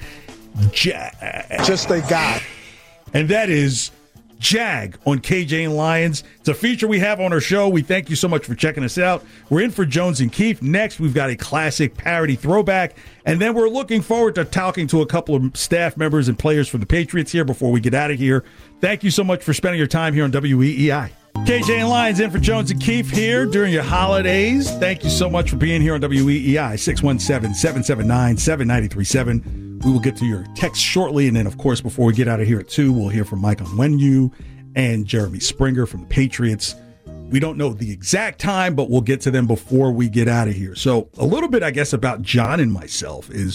Just a guy. And that is Jag on KJ and Lions. It's a feature we have on our show. We thank you so much for checking us out. We're in for Jones and Keefe. Next, we've got a classic parody throwback. And then we're looking forward to talking to a couple of staff members and players for the Patriots here before we get out of here. Thank you so much for spending your time here on WEEI. KJ and Lions in for Jones and Keefe here during your holidays. Thank you so much for being here on WEEI, 617-779-7937. We will get to your text shortly. And then, of course, before we get out of here at 2, we'll hear from Mike Onwenu and Jeremy Springer from the Patriots. We don't know the exact time, but we'll get to them before we get out of here. So a little bit, I guess, about John and myself is,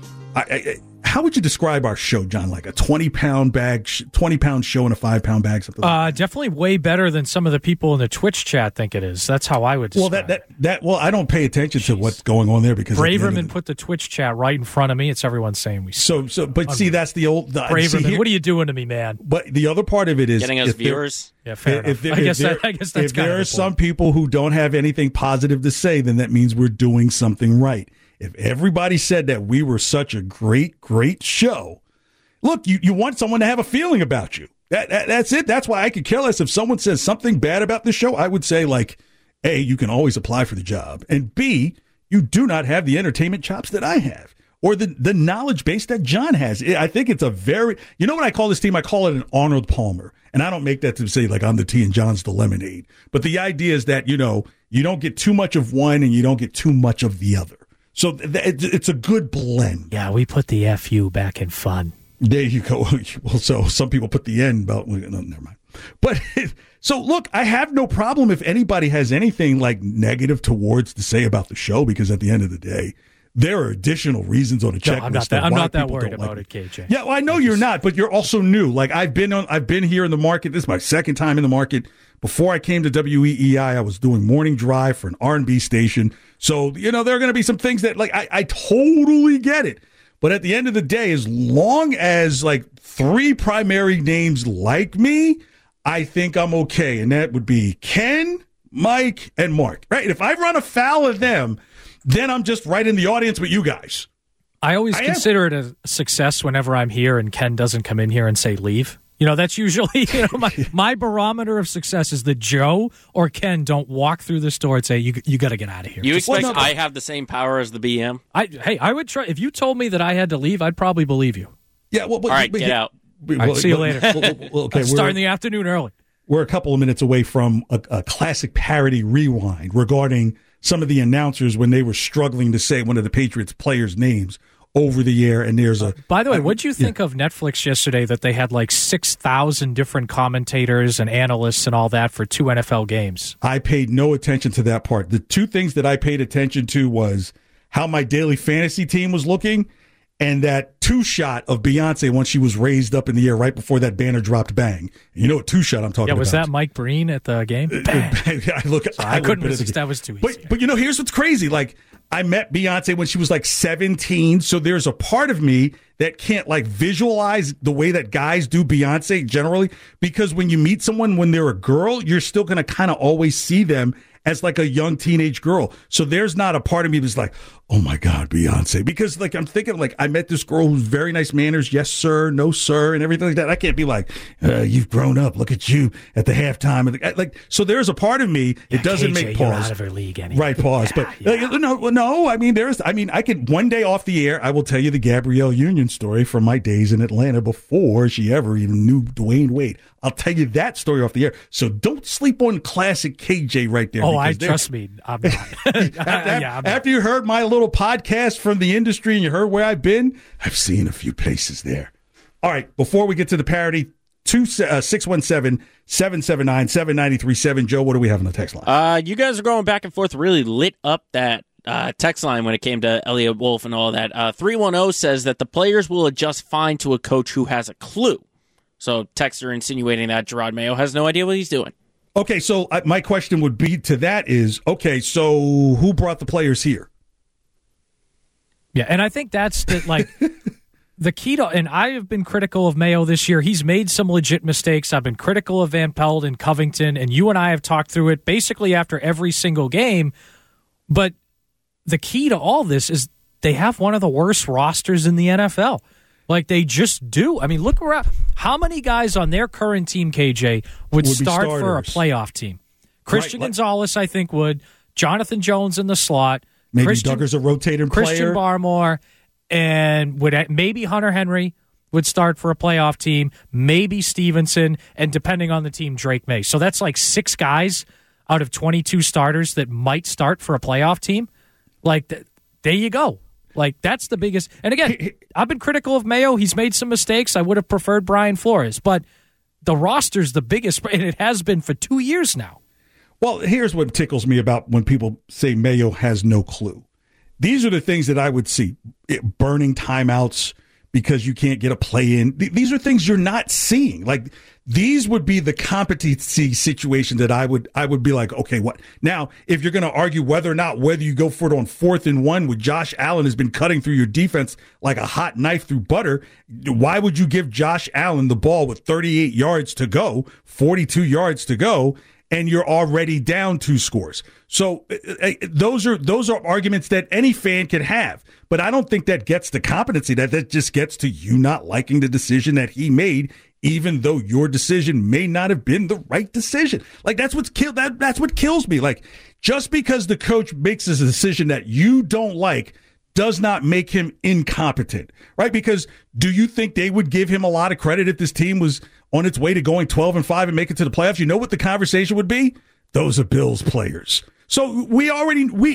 how would you describe our show, John? Like a 20-pound bag, 20-pound show in a 5-pound bag? Something like definitely way better than some of the people in the Twitch chat think it is. That's how I would describe it. Well, I don't pay attention to what's going on there because Braverman put the Twitch chat right in front of me. It's everyone saying we. But see, that's the old Braverman. What are you doing to me, man? But the other part of it is getting us viewers. Yeah, fair enough. I guess that's if there are some people who don't have anything positive to say, then that means we're doing something right. If everybody said that we were such a great, great show, look, you want someone to have a feeling about you. That's it. That's why I could care less if someone says something bad about the show. I would say, like, A, you can always apply for the job, and B, you do not have the entertainment chops that I have or the knowledge base that John has. I think it's a very, you know what I call this team? I call it an Arnold Palmer, and I don't make that to say like I'm the tea and John's the lemonade. But the idea is that, you don't get too much of one and you don't get too much of the other. So it's a good blend. Yeah, we put the FU back in fun. There you go. Well, so some people put the N, but no, never mind. But so look, I have no problem if anybody has anything like negative towards to say about the show, because at the end of the day, there are additional reasons on the checklist. I'm not that worried about it, KJ. Yeah, well, I know you're not, but you're also new. Like I've been here in the market. This is my second time in the market. Before I came to WEEI, I was doing morning drive for an R&B station. So, there are going to be some things that, like, I totally get it. But at the end of the day, as long as, like, 3 primary names like me, I think I'm okay. And that would be Ken, Mike, and Mark. Right? If I run afoul of them, then I'm just right in the audience with you guys. I always consider it a success whenever I'm here and Ken doesn't come in here and say leave. That's usually, my barometer of success is that Joe or Ken don't walk through the store and say, you got to get out of here. You expect I have the same power as the BM? I would try. If you told me that I had to leave, I'd probably believe you. Yeah. Well, all right, get out. All right, see you later. Okay, starting the afternoon early. We're a couple of minutes away from a classic parody rewind regarding some of the announcers when they were struggling to say one of the Patriots players' names over the air, and there's a... By the way, what'd you think of Netflix yesterday that they had like 6,000 different commentators and analysts and all that for 2 NFL games? I paid no attention to that part. The 2 things that I paid attention to was how my daily fantasy team was looking and that 2-shot of Beyonce once she was raised up in the air right before that banner dropped bang. You know what 2-shot I'm talking about. Yeah, was that Mike Breen at the game? I couldn't resist. That was too easy. But here's what's crazy. Like, I met Beyonce when she was like 17, so there's a part of me that can't like visualize the way that guys do Beyonce generally, because when you meet someone when they're a girl, you're still going to kind of always see them as like a young teenage girl. So there's not a part of me that's like, oh my God, Beyonce. Because like I'm thinking like I met this girl who's very nice manners, yes sir, no sir, and everything like that. I can't be like, you've grown up. Look at you at the halftime. Like, so there's a part of me. It doesn't KJ, make pause. You're out of her league anyway. Right, pause. No. I mean, I could one day off the air. I will tell you the Gabrielle Union story from my days in Atlanta before she ever even knew Dwayne Wade. I'll tell you that story off the air. So don't sleep on classic KJ right there. Oh, trust me. I'm not. After you heard my little podcast from the industry and you heard where I've been, I've seen a few places there. All right, before we get to the parody, 617-779-7937. Joe, what do we have on the text line? You guys are going back and forth, really lit up that text line when it came to Elliot Wolf and all that. 310 says that the players will adjust fine to a coach who has a clue. So texter insinuating that Gerard Mayo has no idea what he's doing. Okay, so my question would be to that is, okay, so who brought the players here? Yeah, and I think that's the key to, and I have been critical of Mayo this year. He's made some legit mistakes. I've been critical of Van Pelt and Covington, and you and I have talked through it basically after every single game. But the key to all this is they have one of the worst rosters in the NFL. Like, they just do. I mean, look around. How many guys on their current team, KJ, would start for a playoff team? Christian Gonzalez, I think, would. Jonathan Jones in the slot. Maybe Duggar's a rotating player. Christian Barmore. And maybe Hunter Henry would start for a playoff team. Maybe Stevenson. And depending on the team, Drake May. So that's like 6 guys out of 22 starters that might start for a playoff team. Like, there you go. Like, that's the biggest. And again, I've been critical of Mayo. He's made some mistakes. I would have preferred Brian Flores. But the roster's the biggest, and it has been for 2 years now. Well, here's what tickles me about when people say Mayo has no clue. These are the things that I would see. Burning timeouts because you can't get a play in. These are things you're not seeing. Like, these would be the competency situation that I would be like, okay, what? Now, if you're going to argue whether you go for it on 4th and 1 with Josh Allen has been cutting through your defense like a hot knife through butter, why would you give Josh Allen the ball with 38 yards to go, 42 yards to go, and you're already down 2 scores? So those are arguments that any fan can have. But I don't think that gets to competency. That just gets to you not liking the decision that he made, even though your decision may not have been the right decision. Like, that's what kills me. Like, just because the coach makes a decision that you don't like does not make him incompetent, right? Because do you think they would give him a lot of credit if this team was on its way to going 12-5 and make it to the playoffs? You know what the conversation would be? Those are Bills players. So we already know.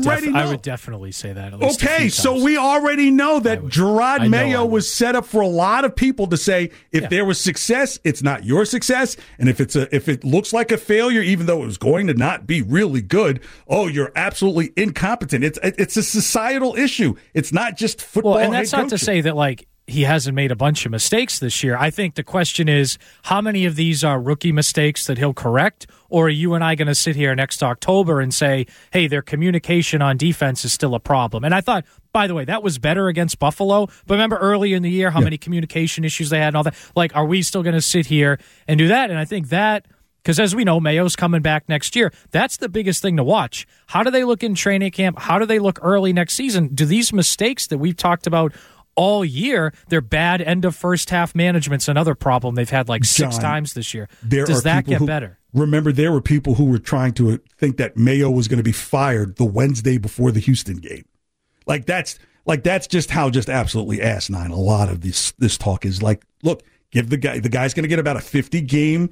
I would definitely say that. At least okay, so we already know that Jerod Mayo was set up for a lot of people to say if there was success, it's not your success, and if it looks like a failure, even though it was going to not be really good, oh, you're absolutely incompetent. It's a societal issue. It's not just football. Well, and that's not to say that like he hasn't made a bunch of mistakes this year. I think the question is, how many of these are rookie mistakes that he'll correct? Or are you and I going to sit here next October and say, hey, their communication on defense is still a problem? And I thought, by the way, that was better against Buffalo. But remember early in the year how many communication issues they had and all that? Like, are we still going to sit here and do that? And I think that, because as we know, Mayo's coming back next year. That's the biggest thing to watch. How do they look in training camp? How do they look early next season? Do these mistakes that we've talked about all year, their bad end of first half management's another problem they've had like 6 times this year. Does that get better? Remember, there were people who were trying to think that Mayo was going to be fired the Wednesday before the Houston game. That's just how just absolutely asinine a lot of this talk is. Like, look, give the guy's going to get about a 50 game.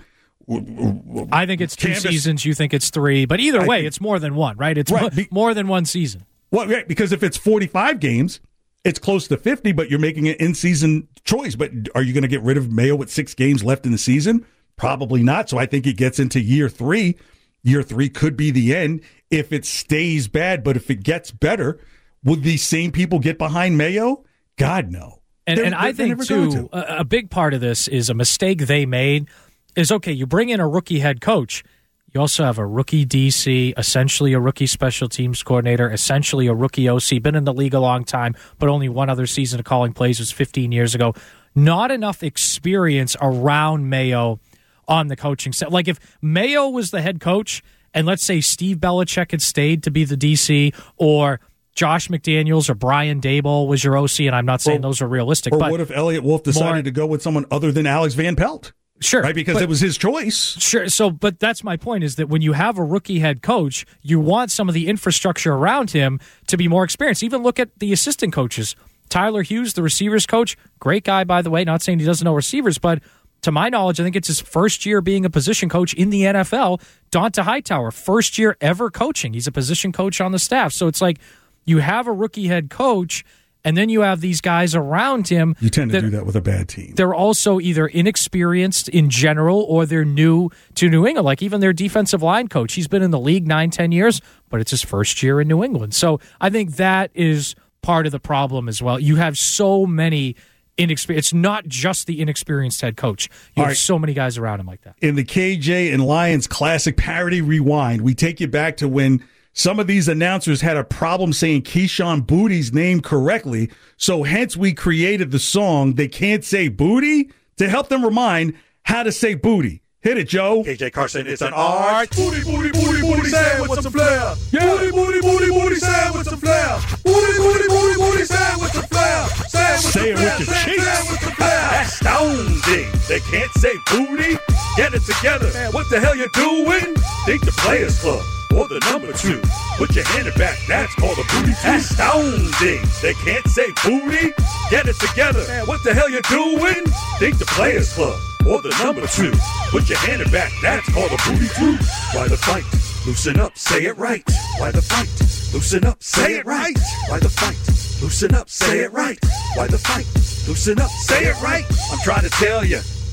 I think it's 2 seasons. You think it's 3, but either way, it's more than one, right? It's more than one season. Well, right, because if it's 45 games, it's close to 50, but you're making an in-season choice. But are you going to get rid of Mayo with 6 games left in the season? Probably not. So I think it gets into year 3. Year 3 could be the end if it stays bad. But if it gets better, will these same people get behind Mayo? God, no. And I think, too, a big part of this is a mistake they made is, okay, you bring in a rookie head coach. You also have a rookie DC, essentially a rookie special teams coordinator, essentially a rookie OC, been in the league a long time, but only one other season of calling plays was 15 years ago. Not enough experience around Mayo on the coaching set. Like if Mayo was the head coach and let's say Steve Belichick had stayed to be the DC or Josh McDaniels or Brian Daboll was your OC, and I'm not saying those are realistic. Or but what if Elliott Wolf decided to go with someone other than Alex Van Pelt? Sure. Right, because it was his choice. Sure. So, but that's my point is that when you have a rookie head coach, you want some of the infrastructure around him to be more experienced. Even look at the assistant coaches. Tyler Hughes, the receivers coach, great guy, by the way, not saying he doesn't know receivers, but to my knowledge, I think it's his first year being a position coach in the NFL. Donta Hightower, first year ever coaching. He's a position coach on the staff. So it's like you have a rookie head coach, and then you have these guys around him. You tend to do that with a bad team. They're also either inexperienced in general or they're new to New England. Like even their defensive line coach, he's been in the league 9-10 years, but it's his first year in New England. So I think that is part of the problem as well. You have so many inexperienced. It's not just the inexperienced head coach. You have so many guys around him like that. In the KJ and Lions Classic Parody Rewind, we take you back to when some of these announcers had a problem saying Keyshawn Booty's name correctly, so hence we created the song They Can't Say Booty to help them remind how to say booty. Hit it, Joe. KJ Carson, it's an art. Booty, booty, booty, booty, say with some flair. Yeah. Booty, booty, booty, booty, say with some flair. Booty, booty, booty, booty, say with some flair. Say it with your cheeks. Astounding. They can't say booty. Get it together. Man, what the hell you doing? Think the Players Club. Or the number 2. Put your hand in back, that's called a booty 2. Astounding. They can't say booty. Get it together. Man, what the hell you doing? Think the Players Club. Or the number 2. Put your hand in back, that's called a booty 2. Why the fight? Loosen up, say it right. Why the fight? Loosen up, say it right. Why the fight? Loosen up, say it right. Why the fight? Loosen up, say it right. I'm trying to tell you.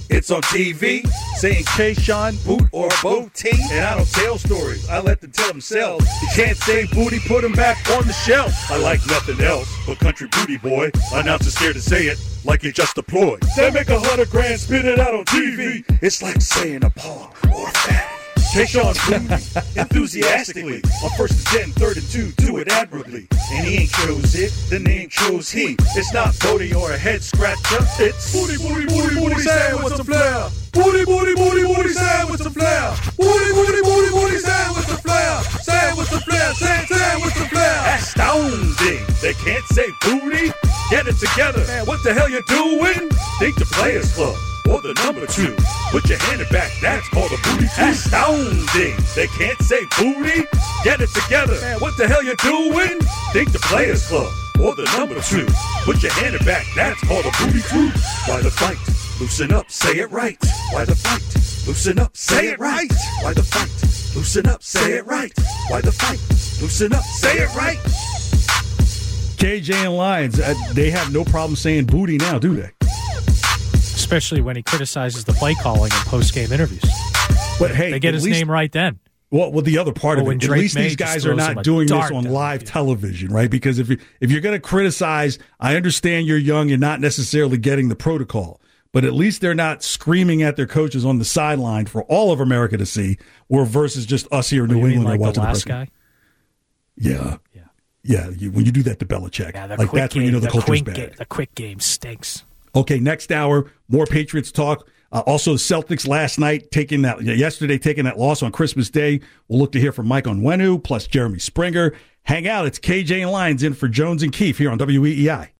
It's on TV, saying Kayshawn, boot or booty. And I don't tell stories, I let them tell themselves. You can't say booty, put them back on the shelf. I like nothing else but country booty boy. Announcers scared to say it like it just deployed. They make $100,000, spit it out on TV. It's like saying a paw or a fat. Kayshawn booty enthusiastically on 1st and 10, 3rd and 2, do it admirably. And he ain't chose it, the name chose he. It's not booty or a head scratcher, it's booty, booty, booty, booty, sad with some flair. Booty, booty, booty, booty, sad with some flair. Booty, booty, booty, booty, sad with some flair. Sad with some flair, sad with some flair. Astounding, they can't say booty. Get it together, man, what the hell you doing? Think the Players Club or the number 2. Put your hand in back, that's called a booty too. Astounding, they can't say booty. Get it together, man, what the hell you doing? Think the Players Club or the number 2. Put your hand in back, that's called a booty too. Why the fight? Loosen up, say it right. Why the fight? Loosen up, say it right. Why the fight? Loosen up, say it right. Why the fight? Loosen up, say it right. KJ and Lyons, they have no problem saying booty now, do they? Especially when he criticizes the play calling in post-game interviews. But hey, they get his name right then. Well, the other part of it, at least these guys are not doing this on live television, television, right? Because if you're going to criticize, I understand you're young, you're not necessarily getting the protocol, but at least they're not screaming at their coaches on the sideline for all of America to see, or versus just us here in New England like watching the last guy. Yeah. When you do that to Belichick, like that's when you know the culture's bad. The quick game stinks. Okay, next hour, more Patriots talk. Also, the Celtics yesterday taking that loss on Christmas Day. We'll look to hear from Mike Onwenu, plus Jeremy Springer. Hang out. It's KJ and Lyons in for Jones and Keefe here on WEEI.